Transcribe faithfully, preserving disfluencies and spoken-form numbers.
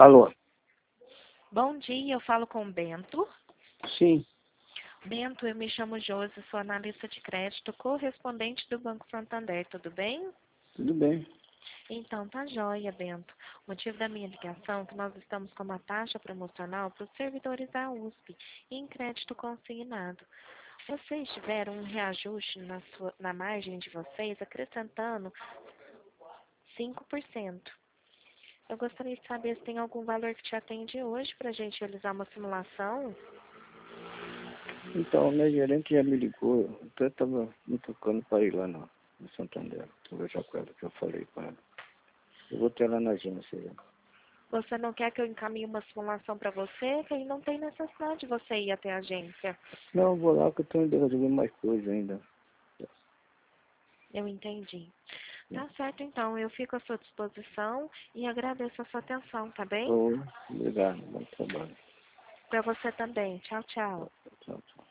Alô? Bom dia, eu falo com o Bento. Sim. Bento, eu me chamo Josi, sou analista de crédito, correspondente do Banco Santander, tudo bem? Tudo bem. Então, tá joia, Bento. O motivo da minha ligação é que nós estamos com uma taxa promocional para os servidores da U S P em crédito consignado. Vocês tiveram um reajuste na, sua, na margem de vocês, acrescentando cinco por cento. Eu gostaria de saber se tem algum valor que te atende hoje para a gente realizar uma simulação. Então, minha gerente já me ligou. Eu até estava me tocando para ir lá no, no Santander. Conversar com ela, que eu falei com ela. Eu vou ter lá na agência. Já. Você não quer que eu encaminhe uma simulação para você? Que aí não tem necessidade de você ir até a agência. Não, eu vou lá que eu tenho de resolver mais coisa ainda. Eu entendi. Tá certo, então. Eu fico à sua disposição e agradeço a sua atenção, tá bem? Oh, obrigado, bom trabalho. Para você também. Tchau, tchau. Tchau, tchau.